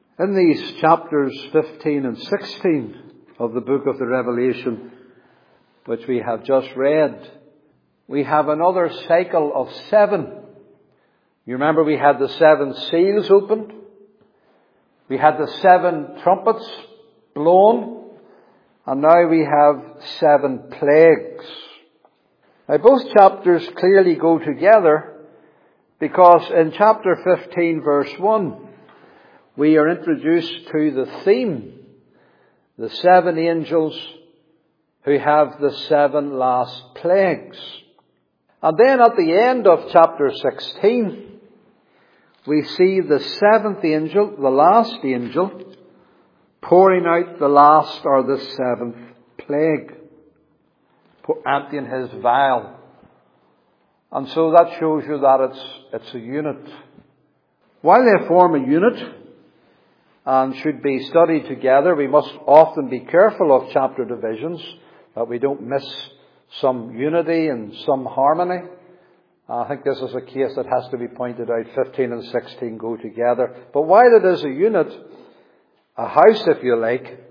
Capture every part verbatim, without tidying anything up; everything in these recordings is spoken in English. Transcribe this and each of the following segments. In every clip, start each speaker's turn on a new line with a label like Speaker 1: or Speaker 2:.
Speaker 1: In these chapters fifteen and sixteen of the book of the Revelation, which we have just read, we have another cycle of seven. You remember we had the seven seals opened. We had the seven trumpets blown. And now we have seven plagues. Now both chapters clearly go together, because in chapter fifteen verse one, we are introduced to the theme, the seven angels who have the seven last plagues. And then at the end of chapter sixteen, we see the seventh angel, the last angel, pouring out the last or the seventh plague, emptying his vial. And so that shows you that it's, it's a unit. While they form a unit and should be studied together, we must often be careful of chapter divisions, that we don't miss some unity and some harmony. I think this is a case that has to be pointed out. fifteen and sixteen go together. But while it is a unit, a house if you like,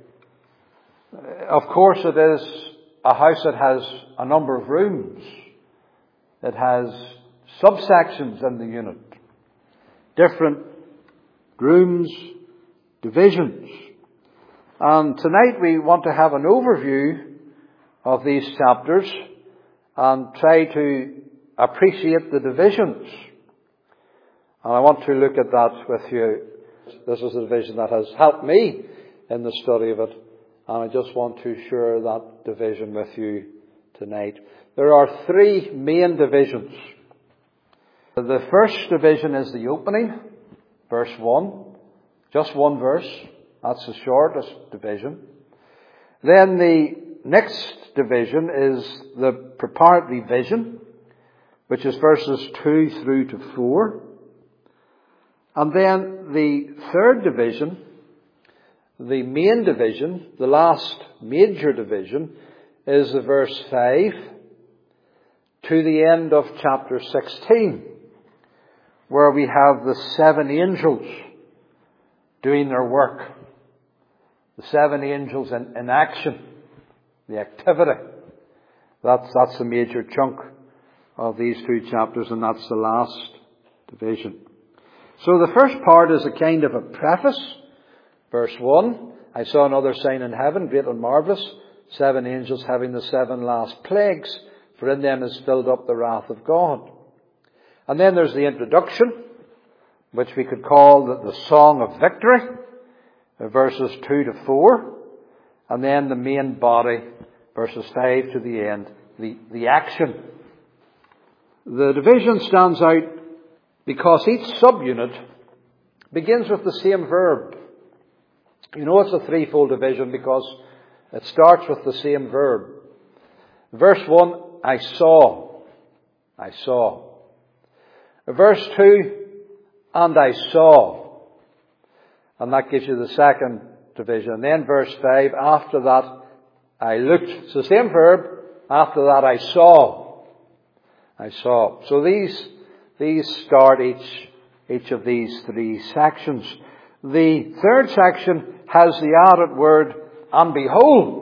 Speaker 1: of course it is a house that has a number of rooms. It has subsections in the unit. Different rooms, divisions. And tonight we want to have an overview of these chapters and try to appreciate the divisions. And I want to look at that with you. This is a division that has helped me in the study of it. And I just want to share that division with you tonight. There are three main divisions. The first division is the opening, verse one. Just one verse. That's the shortest division. Then the next division is the preparatory vision, which is verses two through to four. And then the third division, the main division, the last major division, is the verse five to the end of chapter sixteen, where we have the seven angels doing their work. The seven angels in, in action, the activity. That's, that's the major chunk of these two chapters, and that's the last division. So the first part is a kind of a preface. Verse one, I saw another sign in heaven, great and marvellous, seven angels having the seven last plagues, for in them is filled up the wrath of God. And then there's the introduction, which we could call the, the Song of Victory, verses two to four. And then the main body, verses five to the end, the, the action. The division stands out because each subunit begins with the same verb. You know it's a threefold division because it starts with the same verb. Verse one, I saw. I saw. Verse two, and I saw. And that gives you the second division. And then verse five, after that I looked. It's the same verb. After that I saw. I saw. So these, these start each, each of these three sections. The third section has the added word, and behold.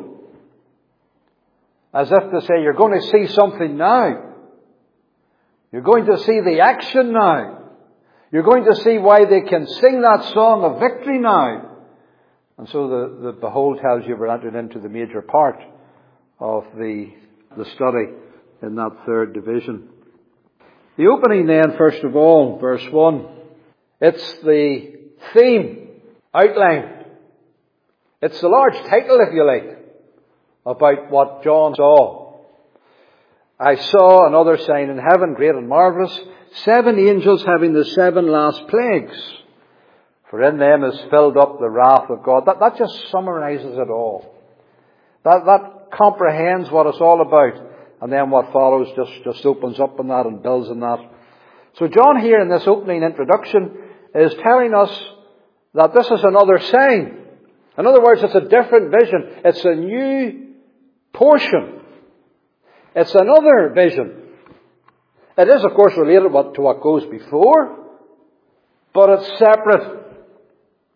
Speaker 1: As if to say, you're going to see something now. You're going to see the action now. You're going to see why they can sing that song of victory now. And so the, the behold tells you we're entered into the major part of the, the study in that third division. The opening then, first of all, verse one. It's the theme outlined. It's the large title, if you like, about what John saw. I saw another sign in heaven, great and marvellous, seven angels having the seven last plagues. For in them is filled up the wrath of God. That, that just summarizes it all. That, that comprehends what it's all about. And then what follows just, just opens up on that and builds on that. So John here in this opening introduction is telling us that this is another sign. In other words, it's a different vision. It's a new portion. It's another vision. It is, of course, related to what goes before, but it's separate.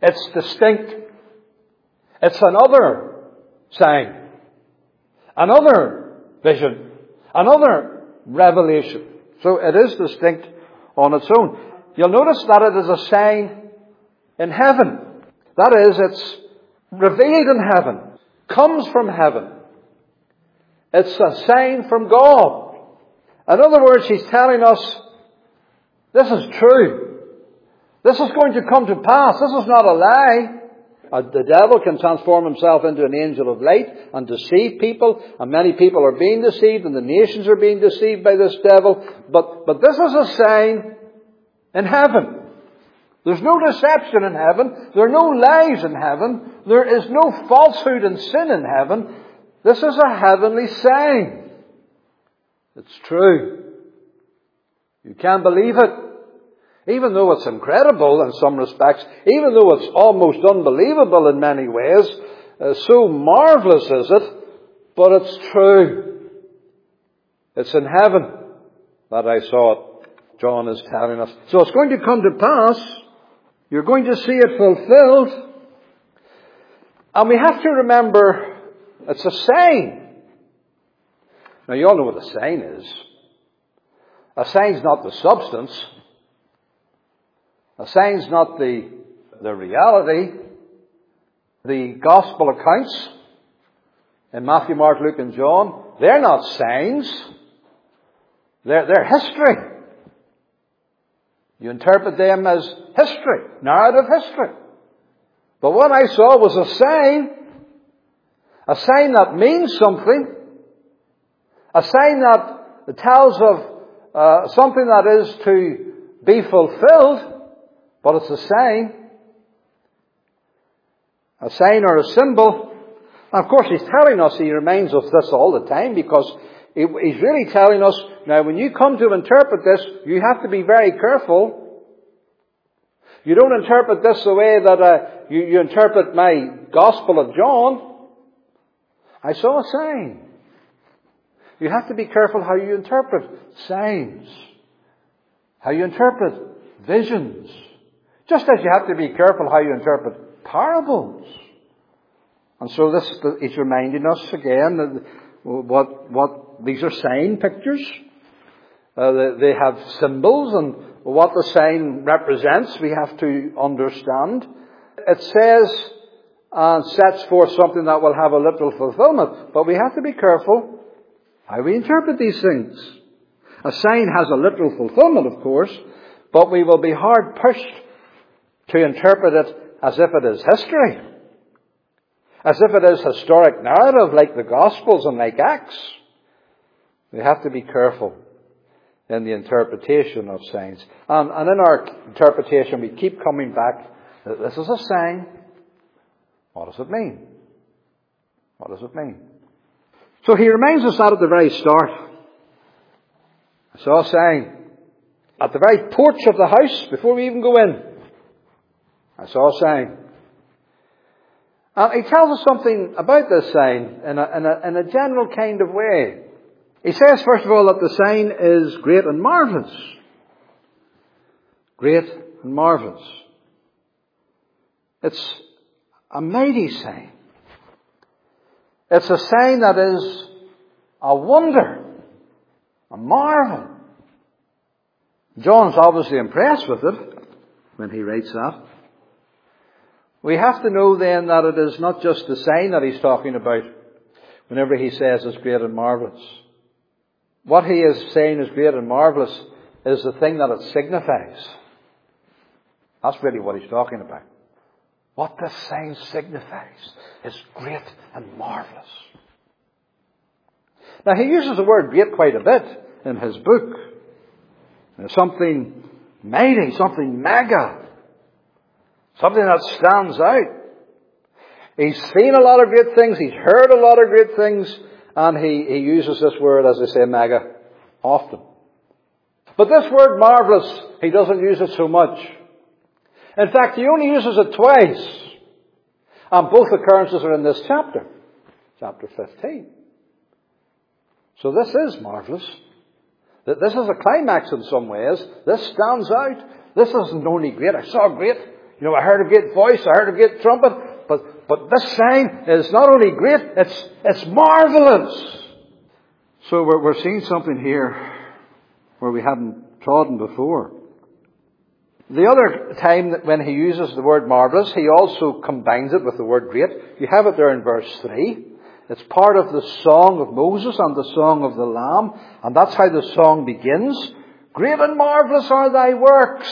Speaker 1: It's distinct. It's another sign. Another vision. Another revelation. So it is distinct on its own. You'll notice that it is a sign in heaven. That is, it's revealed in heaven. Comes from heaven. It's a sign from God. In other words, he's telling us, this is true. This is going to come to pass. This is not a lie. Uh, the devil can transform himself into an angel of light and deceive people. And many people are being deceived, and the nations are being deceived by this devil. But, but this is a sign in heaven. There's no deception in heaven. There are no lies in heaven. There is no falsehood and sin in heaven. This is a heavenly sign. It's true. You can't believe it. Even though it's incredible in some respects, even though it's almost unbelievable in many ways, uh, so marvelous is it, but it's true. It's in heaven that I saw it, John is telling us. So it's going to come to pass. You're going to see it fulfilled. And we have to remember, it's a sign. Now you all know what a sign is. A sign's not the substance. A sign's not the, the reality. The gospel accounts in Matthew, Mark, Luke and John, they're not signs. They're, they're history. You interpret them as history, narrative history. But what I saw was a sign. A sign that means something. A sign that tells of uh, something that is to be fulfilled. But it's a sign. A sign or a symbol. And of course, he's telling us, he reminds us this all the time, because he's really telling us, now when you come to interpret this, you have to be very careful. You don't interpret this the way that uh, you, you interpret my Gospel of John. I saw a sign. You have to be careful how you interpret signs. How you interpret visions. Just as you have to be careful how you interpret parables. And so this is reminding us again that what, what these are sign pictures. Uh, they, they have symbols, and what the sign represents we have to understand. It says and sets forth something that will have a literal fulfillment. But we have to be careful how we interpret these things. A sign has a literal fulfillment, of course, but we will be hard pushed to interpret it as if it is history. As if it is historic narrative like the Gospels and like Acts. We have to be careful in the interpretation of signs. And, and in our interpretation we keep coming back that this is a sign. What does it mean? What does it mean? So he reminds us that at the very start. I saw a sign at the very porch of the house before we even go in. I saw a sign. And he tells us something about this sign in a, in a, in a general kind of way. He says, first of all, that the sign is great and marvellous. Great and marvellous. It's a mighty sign. It's a sign that is a wonder, a marvel. John's obviously impressed with it when he writes that. We have to know then that it is not just the sign that he's talking about whenever he says it's great and marvellous. What he is saying is great and marvellous is the thing that it signifies. That's really what he's talking about. What this sign signifies is great and marvellous. Now he uses the word great quite a bit in his book. Something mighty, something mega. Something that stands out. He's seen a lot of great things. He's heard a lot of great things. And he, he uses this word, as I say, mega, often. But this word marvellous, he doesn't use it so much. In fact, he only uses it twice. And both occurrences are in this chapter. Chapter fifteen. So this is marvellous. This is a climax in some ways. This stands out. This isn't only great. I saw great. You know, I heard a great voice, I heard a great trumpet, but, but this sign is not only great, it's, it's marvelous. So we're, we're seeing something here where we haven't trodden before. The other time that when he uses the word marvelous, he also combines it with the word great. You have it there in verse three. It's part of the song of Moses and the song of the Lamb, and that's how the song begins. Great and marvelous are thy works.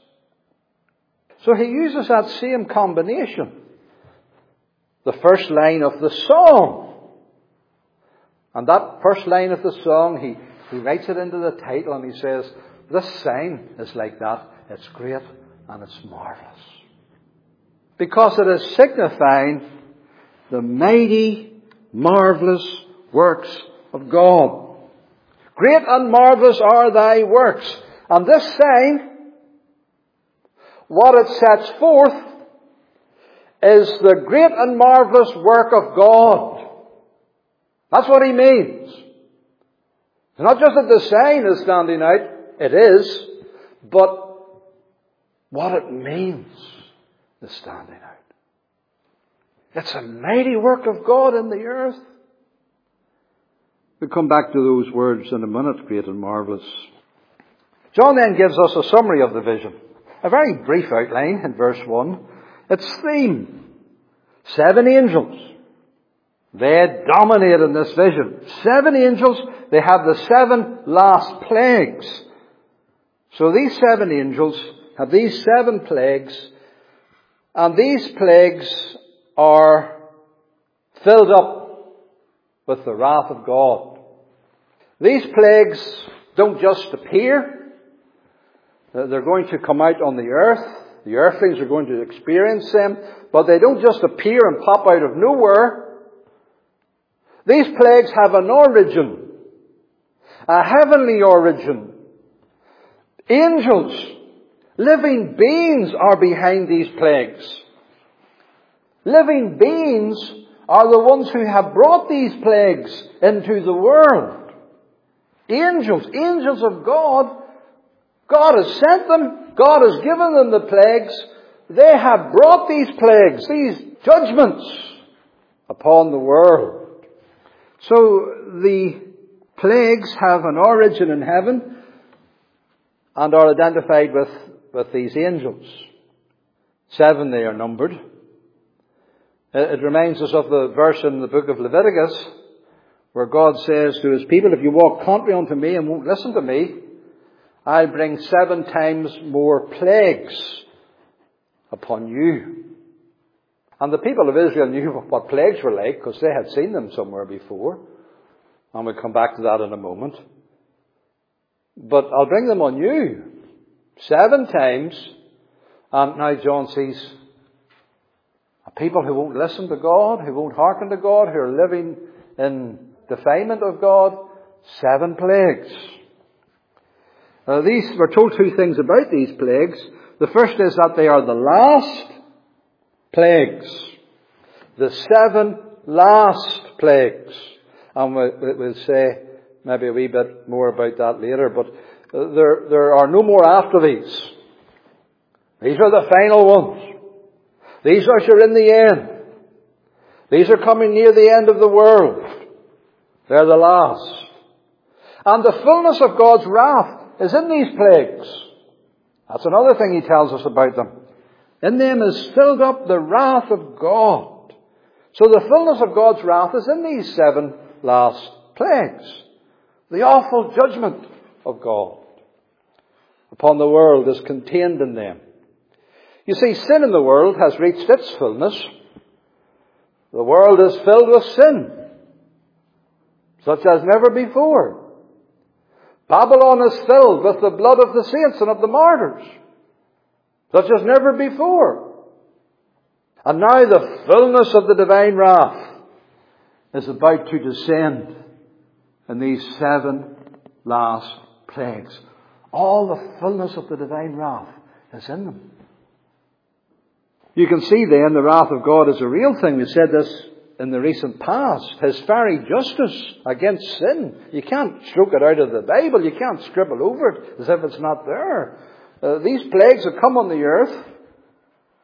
Speaker 1: So he uses that same combination. The first line of the song. And that first line of the song, he, he writes it into the title and he says, this sign is like that. It's great and it's marvelous. Because it is signifying the mighty, marvelous works of God. Great and marvelous are thy works. And this sign, what it sets forth is the great and marvelous work of God. That's what he means. It's not just that the sign is standing out. It is. But what it means is standing out. It's a mighty work of God in the earth. We'll come back to those words in a minute, great and marvellous. John then gives us a summary of the vision. A very brief outline in verse one. Its theme. Seven angels. They dominate in this vision. Seven angels. They have the seven last plagues. So these seven angels have these seven plagues. And these plagues are filled up with the wrath of God. These plagues don't just appear. They're going to come out on the earth. The earthlings are going to experience them. But they don't just appear and pop out of nowhere. These plagues have an origin. A heavenly origin. Angels, living beings are behind these plagues. Living beings are the ones who have brought these plagues into the world. Angels, angels of God. God has sent them. God has given them the plagues. They have brought these plagues, these judgments upon the world. So the plagues have an origin in heaven and are identified with, with these angels. Seven they are numbered. It reminds us of the verse in the book of Leviticus where God says to his people, if you walk contrary unto me and won't listen to me, I'll bring seven times more plagues upon you. And the people of Israel knew what plagues were like because they had seen them somewhere before. And we'll come back to that in a moment. But I'll bring them on you seven times. And now John sees people who won't listen to God, who won't hearken to God, who are living in defilement of God. Seven plagues. Uh, these, we're told two things about these plagues. The first is that they are the last plagues. The seven last plagues. And we'll, we'll say maybe a wee bit more about that later. But uh, there, there are no more after these. These are the final ones. These are in the end. These are coming near the end of the world. They're the last. And the fullness of God's wrath is in these plagues. That's another thing he tells us about them. In them is filled up the wrath of God. So the fullness of God's wrath is in these seven last plagues. The awful judgment of God upon the world is contained in them. You see, sin in the world has reached its fullness. The world is filled with sin, such as never before. Babylon is filled with the blood of the saints and of the martyrs, such as never before. And now the fullness of the divine wrath is about to descend in these seven last plagues. All the fullness of the divine wrath is in them. You can see then the wrath of God is a real thing. We said this in the recent past. His very justice against sin. You can't stroke it out of the Bible. You can't scribble over it as if it's not there. Uh, these plagues have come on the earth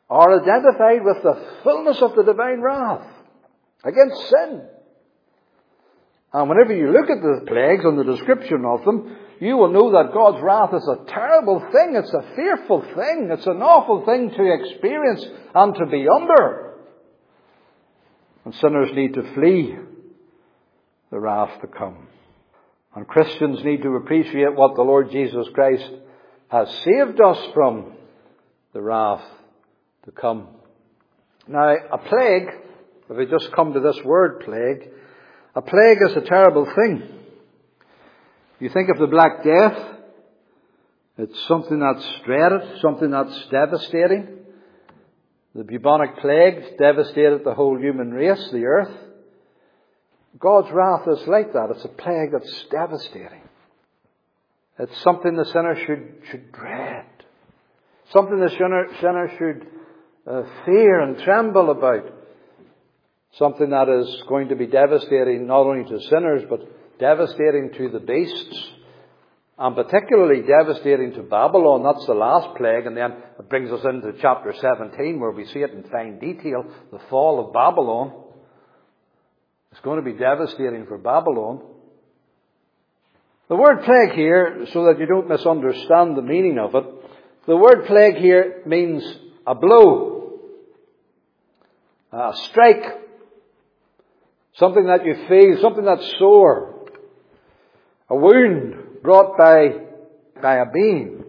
Speaker 1: are identified with the fullness of the divine wrath against sin. And whenever you look at the plagues and the description of them, you will know that God's wrath is a terrible thing. It's a fearful thing. It's an awful thing to experience and to be under. And sinners need to flee the wrath to come. And Christians need to appreciate what the Lord Jesus Christ has saved us from, the wrath to come. Now, a plague, if we just come to this word plague, a plague is a terrible thing. You think of the Black Death, it's something that's dreaded, something that's devastating. The bubonic plague devastated the whole human race, the earth. God's wrath is like that. It's a plague that's devastating. It's something the sinner should, should dread. Something the sinner, sinner should uh, fear and tremble about. Something that is going to be devastating not only to sinners, but devastating to the beasts. And particularly devastating to Babylon. That's the last plague. And then it brings us into chapter seventeen, where we see it in fine detail. The fall of Babylon. It's going to be devastating for Babylon. The word plague here, so that you don't misunderstand the meaning of it, the word plague here means a blow, a strike, something that you feel, something that's sore, a wound brought by, by a being.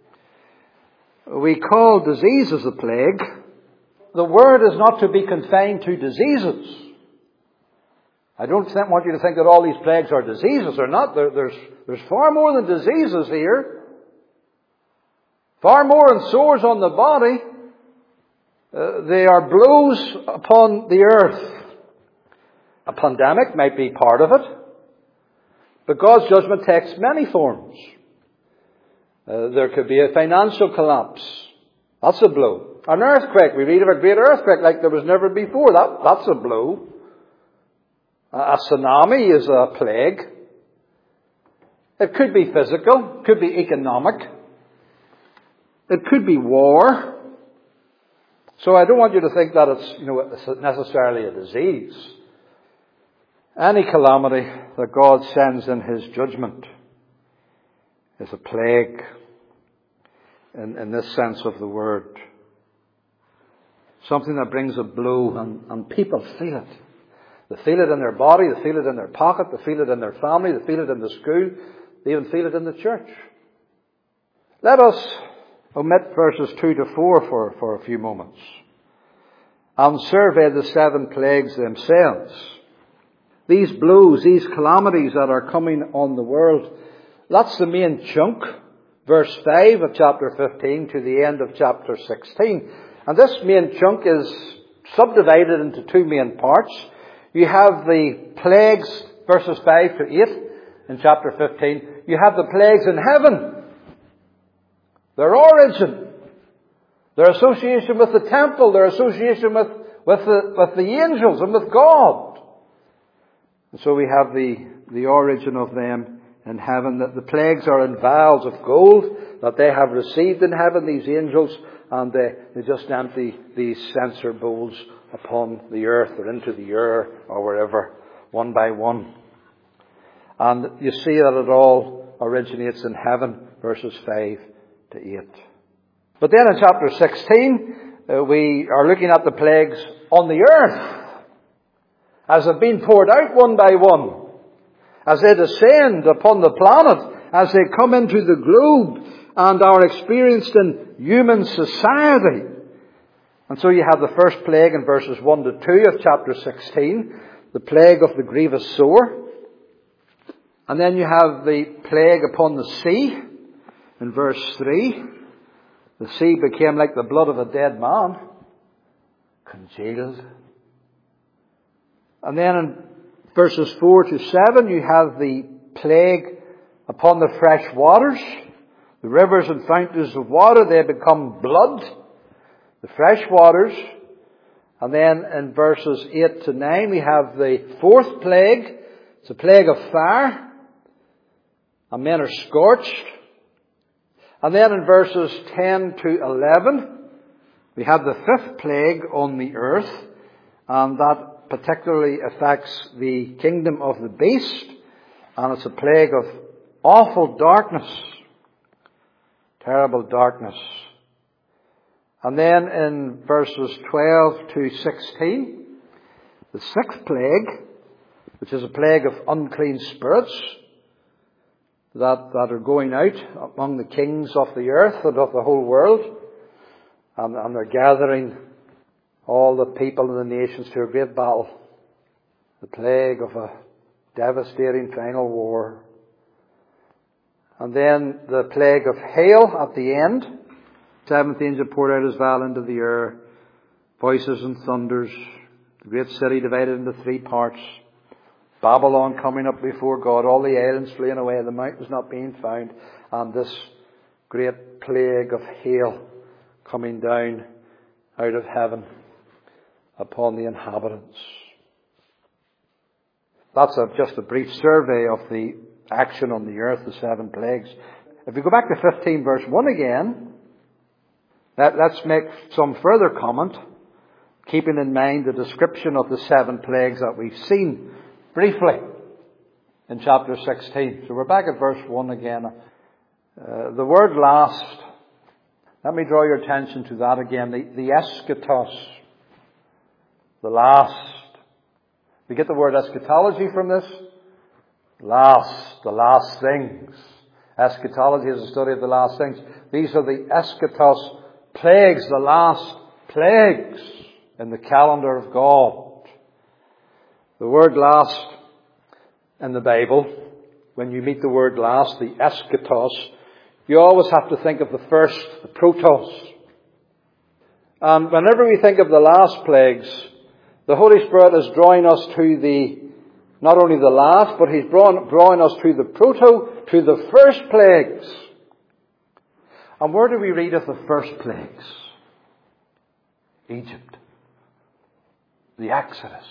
Speaker 1: We call diseases a plague. The word is not to be confined to diseases. I don't want you to think that all these plagues are diseases. They're not. There, there's, there's far more than diseases here. Far more than sores on the body. Uh, they are blows upon the earth. A pandemic might be part of it. But God's judgment takes many forms. Uh, there could be a financial collapse. That's a blow. An earthquake. We read of a great earthquake like there was never before. That, that's a blow. A tsunami is a plague. It could be physical. It could be economic. It could be war. So I don't want you to think that it's, you know, necessarily a disease. Any calamity that God sends in His judgment is a plague in, in this sense of the word. Something that brings a blow, and, and people feel it. They feel it in their body, they feel it in their pocket, they feel it in their family, they feel it in the school, they even feel it in the church. Let us omit verses two to four for, for a few moments and survey the seven plagues themselves. These blows, these calamities that are coming on the world, that's the main chunk. Verse five of chapter fifteen to the end of chapter sixteen. And this main chunk is subdivided into two main parts. You have the plagues, verses five to eight in chapter fifteen. You have the plagues in heaven. Their origin. Their association with the temple. Their association with, with, the, with the angels and with God. And so we have the, the origin of them in heaven. That the plagues are in vials of gold that they have received in heaven, these angels. And they, they just empty these censer bowls upon the earth or into the air or wherever, one by one. And you see that it all originates in heaven, verses five to eight. But then in chapter sixteen, uh, we are looking at the plagues on the earth as they've been poured out one by one, as they descend upon the planet, as they come into the globe and are experienced in human society. And so you have the first plague in verses one to two of chapter sixteen, the plague of the grievous sore. And then you have the plague upon the sea in verse three. The sea became like the blood of a dead man, congealed. And then in verses four to seven you have the plague upon the fresh waters. The rivers and fountains of water, they become blood. The fresh waters. And then in verses eight to nine we have the fourth plague. It's a plague of fire. And men are scorched. And then in verses ten to eleven, We have the fifth plague on the earth, and that particularly affects the kingdom of the beast, and it's a plague of awful darkness, terrible darkness. And then in verses twelve to sixteen, the sixth plague, which is a plague of unclean spirits that, that are going out among the kings of the earth and of the whole world, and, and they're gathering all the people and the nations to a great battle. The plague of a devastating final war. And then the plague of hail at the end. Seventh angel poured out his vial into the air. Voices and thunders. The great city divided into three parts. Babylon coming up before God. All the islands fleeing away. The mountains not being found. And this great plague of hail coming down out of heaven upon the inhabitants. That's a, just a brief survey of the action on the earth, the seven plagues. If we go back to fifteen verse one again, let, let's make some further comment, keeping in mind the description of the seven plagues that we've seen briefly in chapter sixteen. So we're back at verse one again. Uh, the word last, let me draw your attention to that again, the, the eschatos, the last. We get the word eschatology from this. Last, the last things. Eschatology is a study of the last things. These are the eschatos plagues, the last plagues in the calendar of God. The word last in the Bible, when you meet the word last, the eschatos, you always have to think of the first, the protos. And whenever we think of the last plagues, the Holy Spirit is drawing us to the, not only the last, but He's drawing, drawing us to the proto, to the first plagues. And where do we read of the first plagues? Egypt. The Exodus.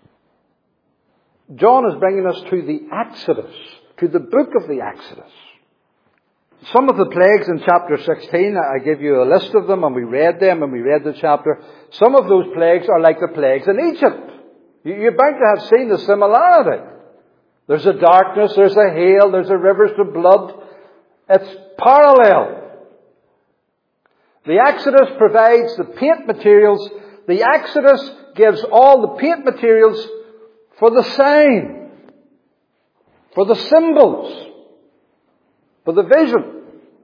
Speaker 1: John is bringing us to the Exodus, to the book of the Exodus. Some of the plagues in chapter sixteen, I give you a list of them, and we read them, and we read the chapter. Some of those plagues are like the plagues in Egypt. You're bound to have seen the similarity. There's a darkness, there's a hail, there's a rivers of blood. It's parallel. The Exodus provides the paint materials. The Exodus gives all the paint materials for the sign, for the symbols, for the vision.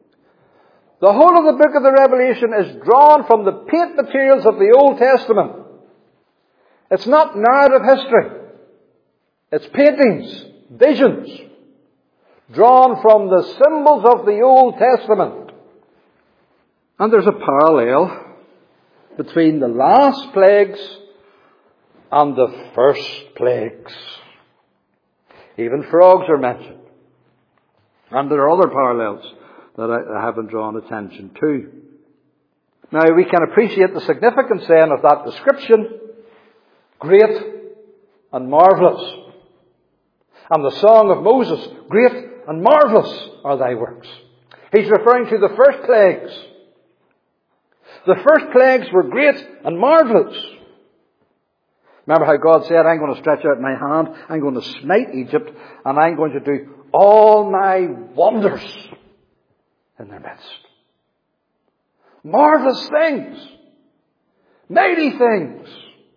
Speaker 1: The whole of the book of the Revelation is drawn from the paint materials of the Old Testament. It's not narrative history. It's paintings, visions, drawn from the symbols of the Old Testament. And there's a parallel between the last plagues and the first plagues. Even frogs are mentioned. And there are other parallels that I haven't drawn attention to. Now, we can appreciate the significance then of that description. Great and marvellous. And the song of Moses, great and marvellous are thy works. He's referring to the first plagues. The first plagues were great and marvellous. Remember how God said, I'm going to stretch out my hand, I'm going to smite Egypt, and I'm going to do all my wonders in their midst. Marvellous things. Mighty things.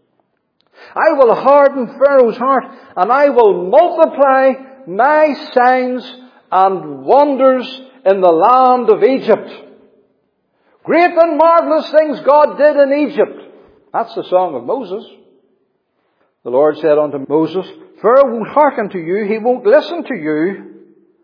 Speaker 1: I will harden Pharaoh's heart, and I will multiply my signs and wonders in the land of Egypt. Great and marvellous things God did in Egypt. That's the song of Moses. The Lord said unto Moses, Pharaoh won't hearken to you, he won't listen to you,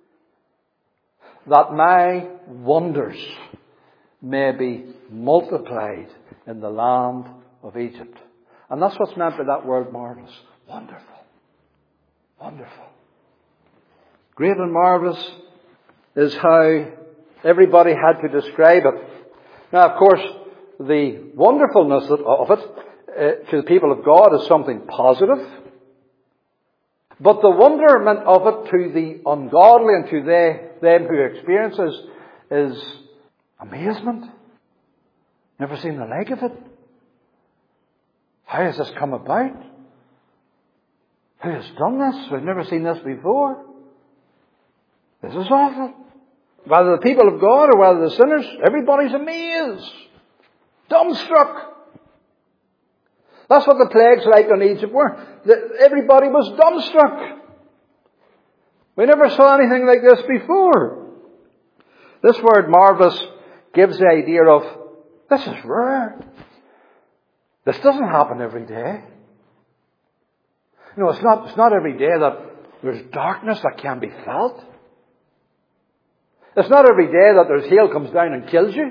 Speaker 1: that my wonders may be multiplied in the land of Egypt. And that's what's meant by that word marvellous. Wonderful. Wonderful. Great and marvellous is how everybody had to describe it. Now, of course, the wonderfulness of it uh, to the people of God is something positive. But the wonderment of it to the ungodly and to they, them who experience it is amazement. Never seen the like of it. How has this come about? Who has done this? We've never seen this before. This is awful. Whether the people of God or whether the sinners, everybody's amazed. Dumbstruck. That's what the plagues like on Egypt were. Everybody was dumbstruck. We never saw anything like this before. This word marvellous gives the idea of, this is rare. This doesn't happen every day. You know, it's not, it's not every day that there's darkness that can be felt. It's not every day that there's hail comes down and kills you.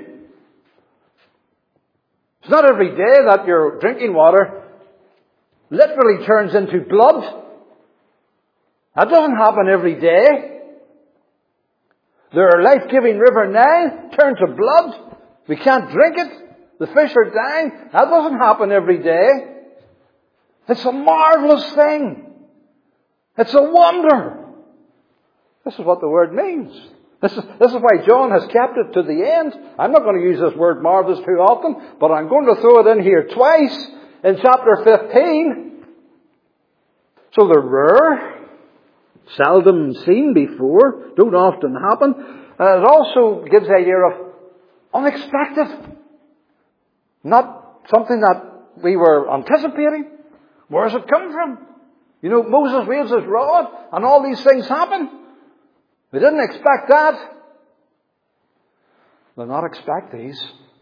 Speaker 1: It's not every day that your drinking water literally turns into blood. That doesn't happen every day. Their life-giving river Nile turned to blood. We can't drink it. The fish are dying. That doesn't happen every day. It's a marvelous thing. It's a wonder. This is what the word means. This is, this is why John has kept it to the end. I'm not going to use this word marvelous too often, but I'm going to throw it in here twice in chapter fifteen. So they're rare, seldom seen before, don't often happen. Uh, it also gives the idea of unexpected. Not something that we were anticipating. Where does it come from? You know, Moses waves his rod and all these things happen. We didn't expect that. They'll not expect these.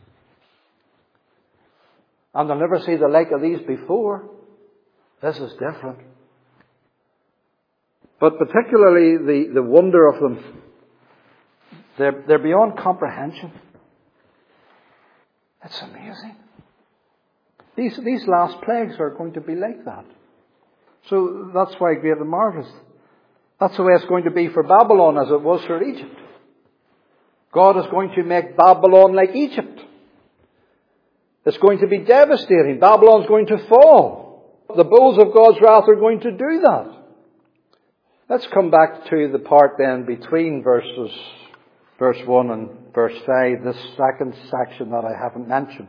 Speaker 1: And they'll never see the like of these before. This is different. But particularly the, the wonder of them, they're, they're beyond comprehension. It's amazing. These, these last plagues are going to be like that. So that's why great and marvellous. That's the way it's going to be for Babylon as it was for Egypt. God is going to make Babylon like Egypt. It's going to be devastating. Babylon's going to fall. The bulls of God's wrath are going to do that. Let's come back to the part then between verses, verse one and verse five, this second section that I haven't mentioned.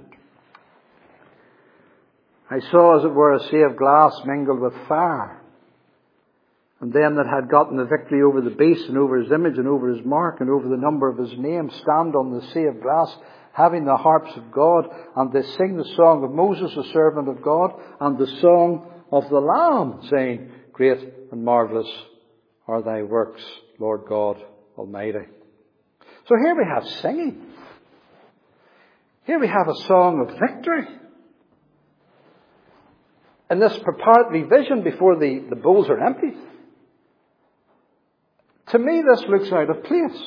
Speaker 1: I saw, as it were, a sea of glass mingled with fire. And them that had gotten the victory over the beast and over his image and over his mark and over the number of his name stand on the sea of glass, having the harps of God, and they sing the song of Moses, the servant of God, and the song of the Lamb, saying, Great and marvellous are thy works, Lord God Almighty. So here we have singing. Here we have a song of victory. In this preparatory vision before the, the bowls are emptied. To me, this looks out of place.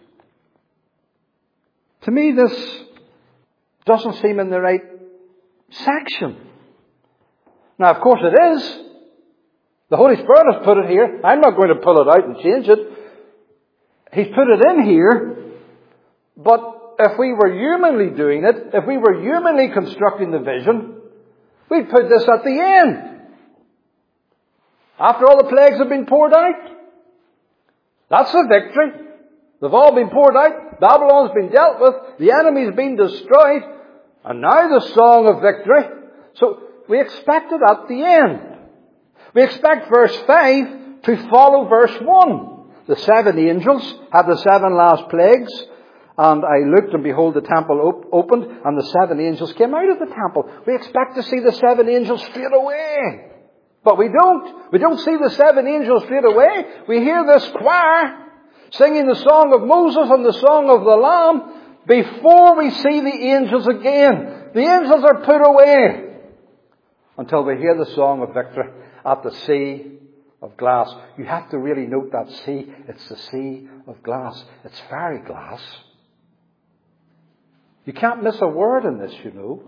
Speaker 1: To me, this doesn't seem in the right section. Now, of course it is. The Holy Spirit has put it here. I'm not going to pull it out and change it. He's put it in here. But if we were humanly doing it, if we were humanly constructing the vision, we'd put this at the end. After all the plagues have been poured out. That's the victory. They've all been poured out. Babylon's been dealt with. The enemy's been destroyed. And now the song of victory. So we expect it at the end. We expect verse five to follow verse one. The seven angels had the seven last plagues. And I looked, and behold, the temple op- opened, and the seven angels came out of the temple. We expect to see the seven angels straight away. But we don't. We don't see the seven angels straight away. We hear this choir singing the song of Moses and the song of the Lamb before we see the angels again. The angels are put away until we hear the song of victory at the sea of glass. You have to really note that sea. It's the sea of glass. It's fairy glass. You can't miss a word in this, you know.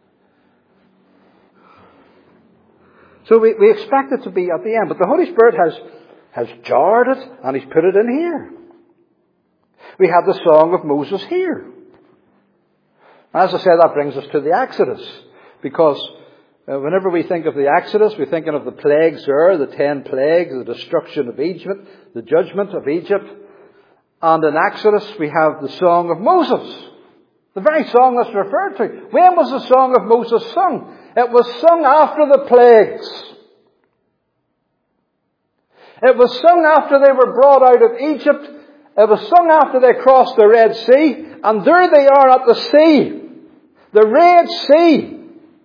Speaker 1: So we, we expect it to be at the end. But the Holy Spirit has, has jarred it, and He's put it in here. We have the song of Moses here. As I said, that brings us to the Exodus. Because uh, whenever we think of the Exodus, we're thinking of the plagues there, the ten plagues, the destruction of Egypt, the judgment of Egypt. And in Exodus, we have the song of Moses. The very song that's referred to. When was the song of Moses sung? It was sung after the plagues. It was sung after they were brought out of Egypt. It was sung after they crossed the Red Sea. And there they are at the sea. The Red Sea.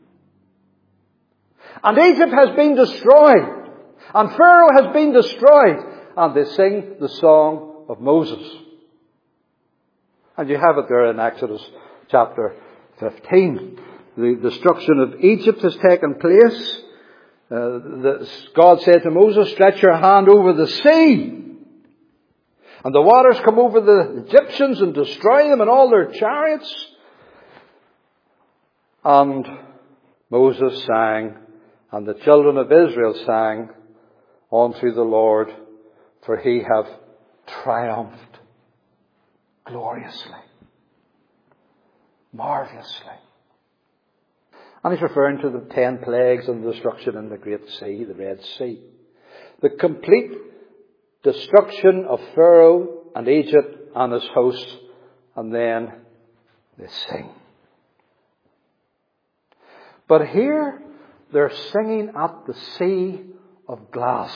Speaker 1: And Egypt has been destroyed. And Pharaoh has been destroyed. And they sing the song of Moses. And you have it there in Exodus chapter fifteen. The destruction of Egypt has taken place. Uh, the, God said to Moses, stretch your hand over the sea. And the waters come over the Egyptians and destroy them and all their chariots. And Moses sang, and the children of Israel sang unto the Lord, for he hath triumphed gloriously, marvelously. And he's referring to the ten plagues and the destruction in the Great Sea, the Red Sea. The complete destruction of Pharaoh and Egypt and his hosts. And then they sing. But here they're singing at the sea of glass.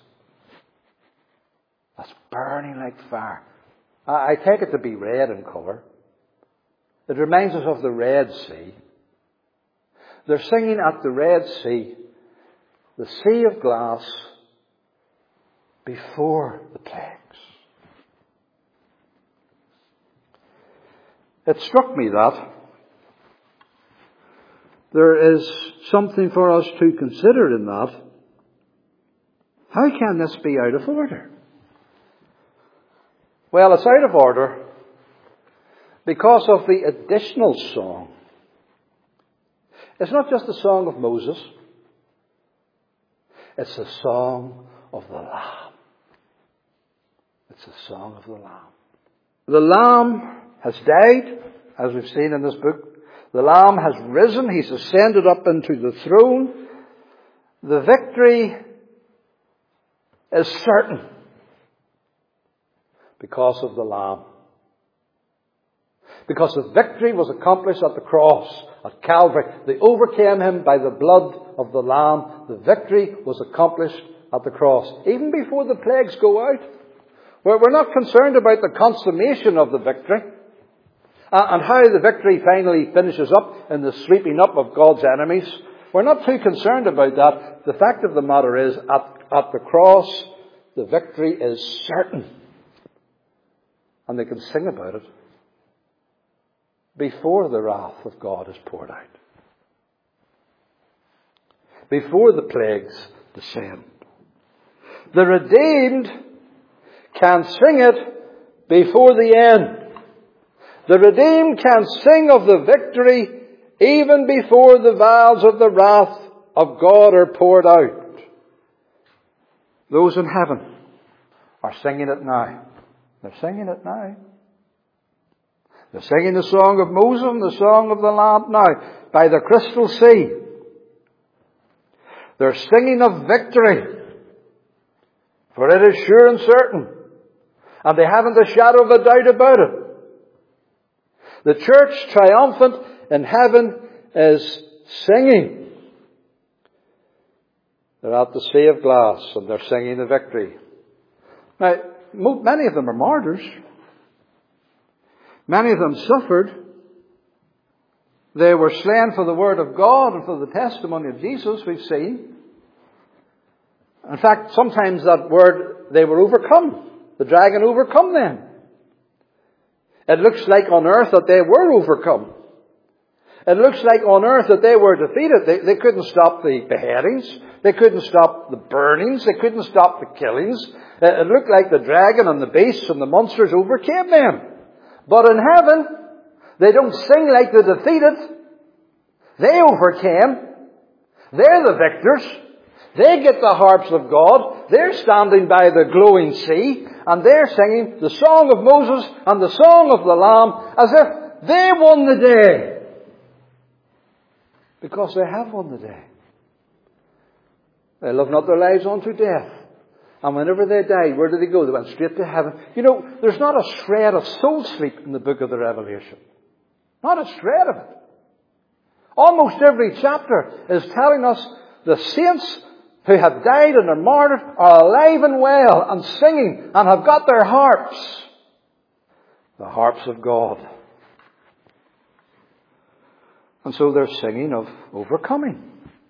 Speaker 1: That's burning like fire. I take it to be red in colour. It reminds us of the Red Sea. They're singing at the Red Sea, the sea of glass, before the plagues. It struck me that there is something for us to consider in that. How can this be out of order? Well, it's out of order because of the additional song. It's not just the song of Moses. It's the song of the Lamb. It's the song of the Lamb. The Lamb has died, as we've seen in this book. The Lamb has risen. He's ascended up into the throne. The victory is certain because of the Lamb. Because the victory was accomplished at the cross, at Calvary. They overcame him by the blood of the Lamb. The victory was accomplished at the cross. Even before the plagues go out. We're not concerned about the consummation of the victory. And how the victory finally finishes up in the sweeping up of God's enemies. We're not too concerned about that. The fact of the matter is, at, at the cross, the victory is certain. And they can sing about it before the wrath of God is poured out. Before the plagues descend. The redeemed can sing it before the end. The redeemed can sing of the victory even before the vials of the wrath of God are poured out. Those in heaven are singing it now. They're singing it now. They're singing the song of Moses and the song of the Lamb now by the crystal sea. They're singing of victory, for it is sure and certain, and they haven't a shadow of a doubt about it. The church triumphant in heaven is singing. They're at the sea of glass and they're singing the victory. Now, many of them are martyrs. Many of them suffered. They were slain for the word of God and for the testimony of Jesus, we've seen. In fact, sometimes that word, they were overcome. The dragon overcome them. It looks like on earth that they were overcome. It looks like on earth that they were defeated. They, they couldn't stop the beheadings. They couldn't stop the burnings. They couldn't stop the killings. It, it looked like the dragon and the beasts and the monsters overcame them. But in heaven, they don't sing like the defeated. They overcame. They're the victors. They get the harps of God. They're standing by the glowing sea. And they're singing the song of Moses and the song of the Lamb as if they won the day. Because they have won the day. They love not their lives unto death. And whenever they died, where did they go? They went straight to heaven. You know, there's not a shred of soul sleep in the book of the Revelation. Not a shred of it. Almost every chapter is telling us the saints who have died and are martyred are alive and well and singing and have got their harps. The harps of God. And so they're singing of overcoming.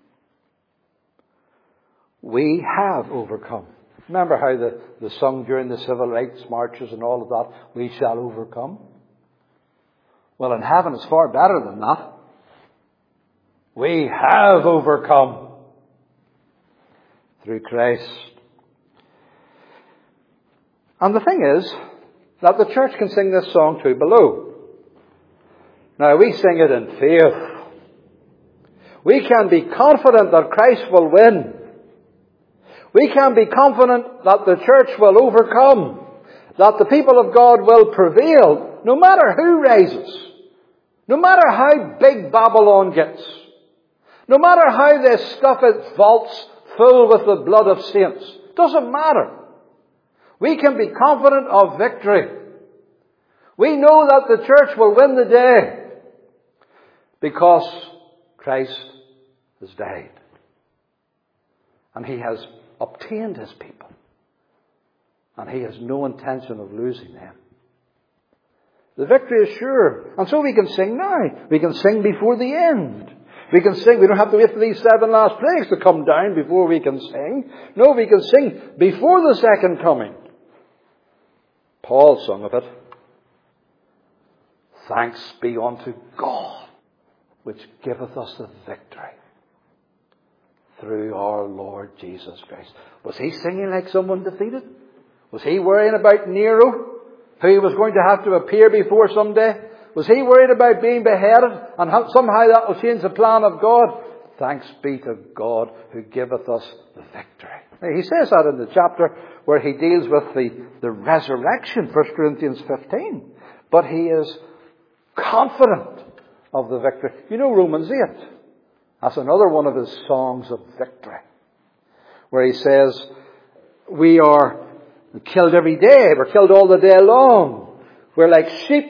Speaker 1: We have overcome. Remember how the, the sung during the civil rights marches and all of that, we shall overcome? Well, in heaven it's far better than that. We have overcome through Christ. And the thing is that the church can sing this song too below. Now we sing it in faith. We can be confident that Christ will win. We can be confident that the church will overcome. That the people of God will prevail no matter who rises. No matter how big Babylon gets. No matter how they stuff its vaults full with the blood of saints. Doesn't matter. We can be confident of victory. We know that the church will win the day. Because Christ has died. And He has obtained His people. And He has no intention of losing them. The victory is sure. And so we can sing now. We can sing before the end. We can sing. We don't have to wait for these seven last plagues to come down before we can sing. No, we can sing before the second coming. Paul sung of it. Thanks be unto God, which giveth us the victory through our Lord Jesus Christ. Was he singing like someone defeated? Was he worrying about Nero, who he was going to have to appear before someday? Was he worried about being beheaded and how somehow that will change the plan of God? Thanks be to God who giveth us the victory. Now, he says that in the chapter where he deals with the, the resurrection, First Corinthians fifteen. But he is confident of the victory. You know Romans eight. That's another one of his songs of victory. Where he says, we are killed every day. We're killed all the day long. We're like sheep.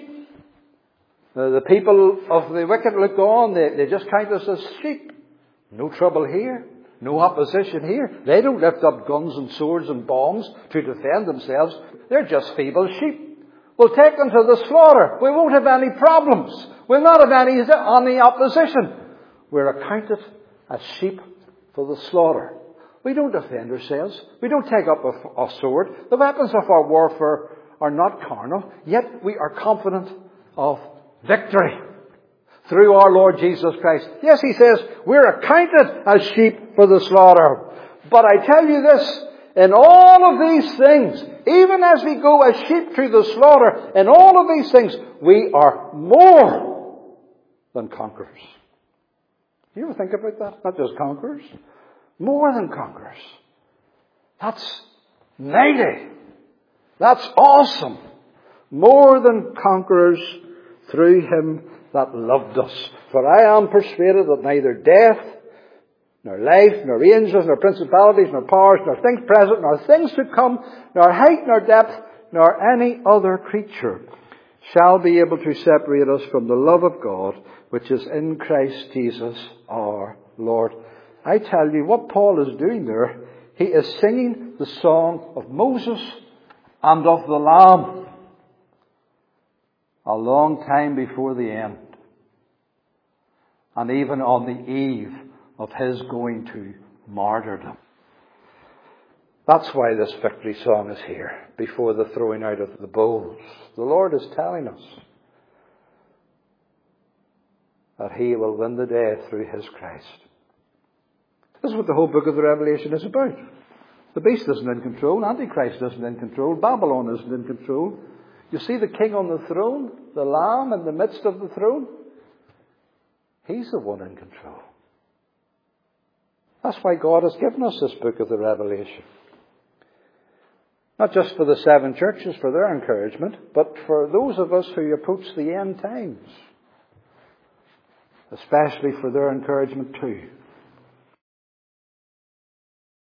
Speaker 1: The, the people of the wicked look on. They, they just count us as sheep. No trouble here. No opposition here. They don't lift up guns and swords and bombs to defend themselves. They're just feeble sheep. We'll take them to the slaughter. We won't have any problems. We'll not have any, any opposition. We're accounted as sheep for the slaughter. We don't defend ourselves. We don't take up a, a sword. The weapons of our warfare are not carnal. Yet we are confident of victory through our Lord Jesus Christ. Yes, he says, we're accounted as sheep for the slaughter. But I tell you this, in all of these things, even as we go as sheep through the slaughter, in all of these things, we are more than conquerors. Do you ever think about that? Not just conquerors. More than conquerors. That's mighty. That's awesome. More than conquerors through Him that loved us. For I am persuaded that neither death, nor life, nor angels, nor principalities, nor powers, nor things present, nor things to come, nor height, nor depth, nor any other creature shall be able to separate us from the love of God, which is in Christ Jesus our Lord. I tell you, what Paul is doing there, he is singing the song of Moses and of the Lamb a long time before the end. And even on the eve of his going to martyrdom. That's why this victory song is here, before the throwing out of the bowls. The Lord is telling us that He will win the day through His Christ. This is what the whole book of the Revelation is about. The beast isn't in control. Antichrist isn't in control. Babylon isn't in control. You see the king on the throne, the Lamb in the midst of the throne. He's the one in control. That's why God has given us this book of the Revelation. Not just for the seven churches, for their encouragement, but for those of us who approach the end times. Especially for their encouragement too.